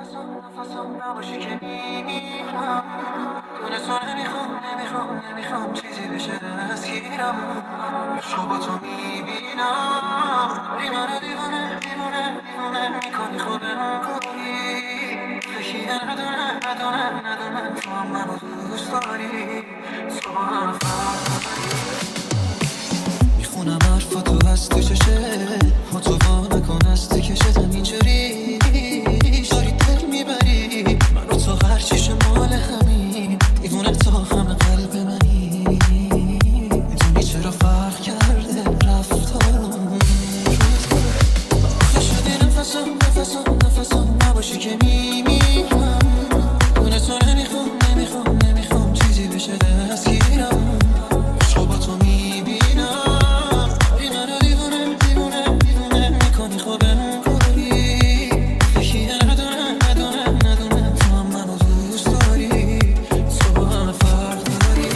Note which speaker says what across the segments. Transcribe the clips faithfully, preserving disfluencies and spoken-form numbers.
Speaker 1: نفسم نباشی که میمیرم. دونستو نمیخوام نمیخوام نمیخوام چیزی بشه دستگیرم. عشقو با تو میبینم ولی منو دیوونه دیوونه دیوونه میکنی خودم کنی. فکری ندونه ندونه ندونه تو هم منو دوست داری. صبح هم فرق میخونم حرفاتو از تو چشه ها تو وا نکن از تو کشدم اینجوری داری دل میبری منو تو هر چیش مال همین دیوونه تا همه قلب منی. میدونی چرا فرق کرده رفتارم آخه شدی نفسم نفسم نفسم نباشی که میمیرم. دونه تو نمیخوام نمیخوام نمیخوام چیزی بشه دستگیرم. عشقو با تو میبینم ولی منو دیوونه دیوونه دیوونه میکنی خودم کنی. یکی ندونه ندونه ندونه تو هم منو دوست داری. تو با همه فرق داری.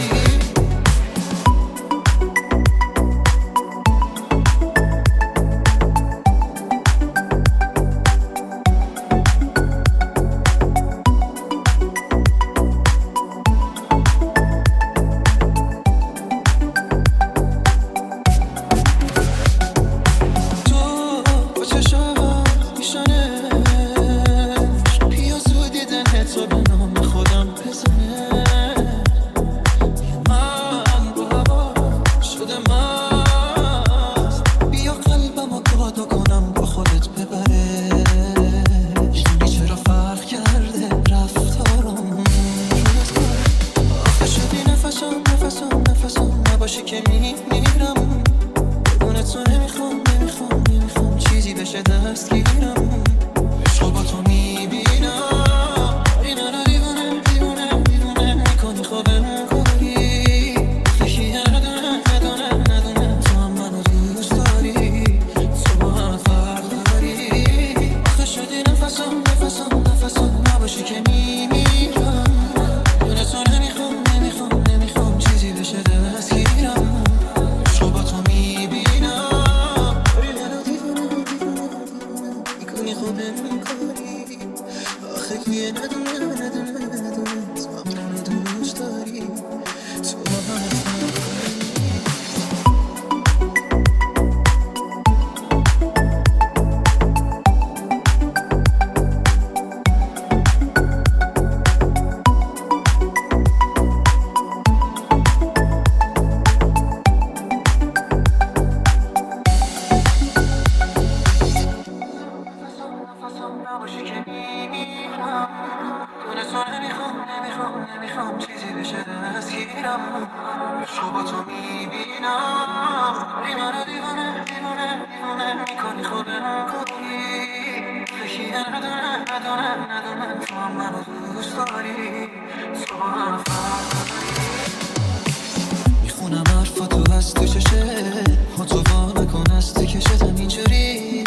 Speaker 1: میخونم حرفاتو از تو چشه ها تو وا نکن از تو کشدم اینجوری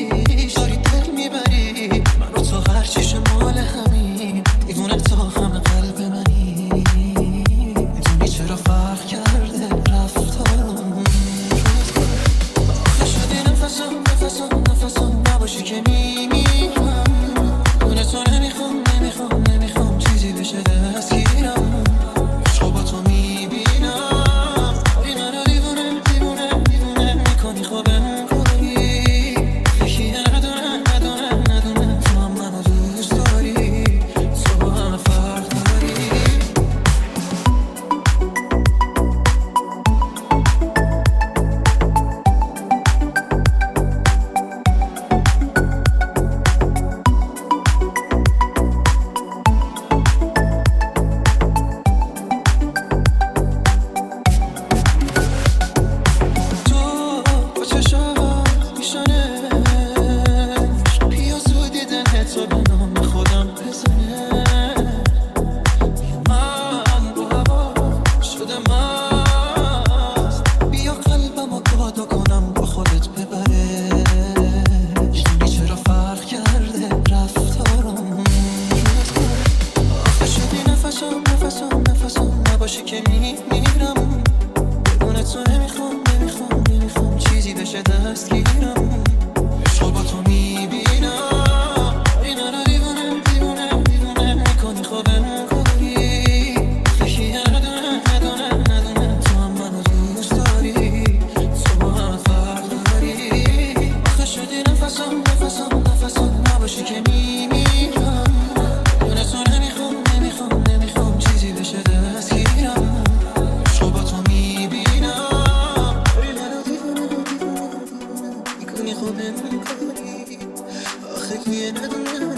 Speaker 1: داری دل میبری منو تو هر چیش مال همین دیوونه تا همه قلب منی. میدونی چرا فرق کرده رفتارم آخه شدی نفسم نفسم نفسم نباشی که میمیرم. دونه تو نمیخوام نمیخوام نمیخوام چیزی بشه دستگیرم. عشقو با تو میبینم ولی منو دیوونه دیوونه دیوونه میکنی من